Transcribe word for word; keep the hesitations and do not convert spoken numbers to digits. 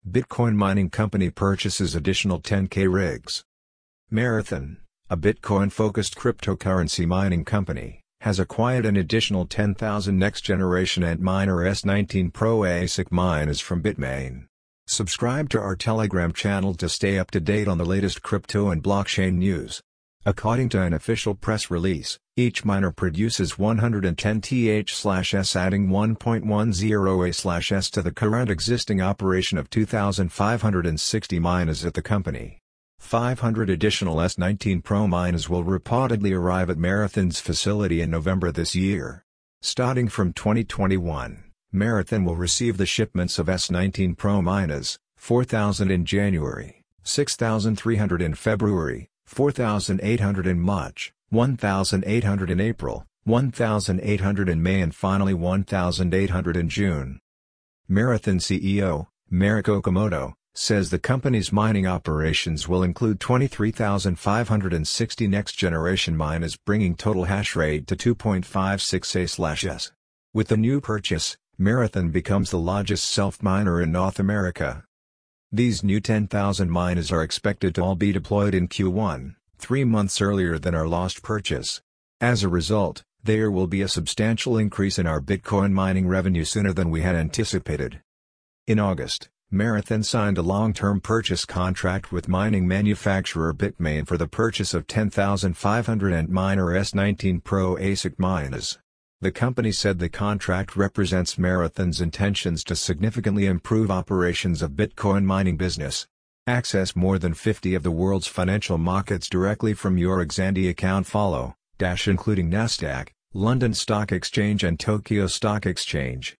Bitcoin mining company purchases additional ten K rigs. Marathon, a Bitcoin-focused cryptocurrency mining company, has acquired an additional ten thousand next-generation Antminer S nineteen Pro A S I C miners from Bitmain. Subscribe to our Telegram channel to stay up to date on the latest crypto and blockchain news. According to an official press release, each miner produces one hundred ten terahash/s, adding one point one zero A/s to the current existing operation of two thousand five hundred sixty miners at the company. five hundred additional S nineteen Pro miners will reportedly arrive at Marathon's facility in November this year. Starting from twenty twenty-one, Marathon will receive the shipments of S nineteen Pro miners, four thousand in January, six thousand three hundred in February, four thousand eight hundred in March, one thousand eight hundred in April, one thousand eight hundred in May and finally one thousand eight hundred in June. Marathon C E O, Marek Okamoto, says the company's mining operations will include twenty-three thousand five hundred sixty next-generation miners, bringing total hash rate to two point five six A/s. With the new purchase, Marathon becomes the largest self-miner in North America. These new ten thousand miners are expected to all be deployed in Q one, three months earlier than our last purchase. As a result, there will be a substantial increase in our Bitcoin mining revenue sooner than we had anticipated. In August, Marathon signed a long-term purchase contract with mining manufacturer Bitmain for the purchase of ten thousand five hundred Antminer S nineteen Pro A S I C miners. The company said the contract represents Marathon's intentions to significantly improve operations of Bitcoin mining business. Access more than fifty of the world's financial markets directly from your Xandi account. Follow, dash including Nasdaq, London Stock Exchange and Tokyo Stock Exchange.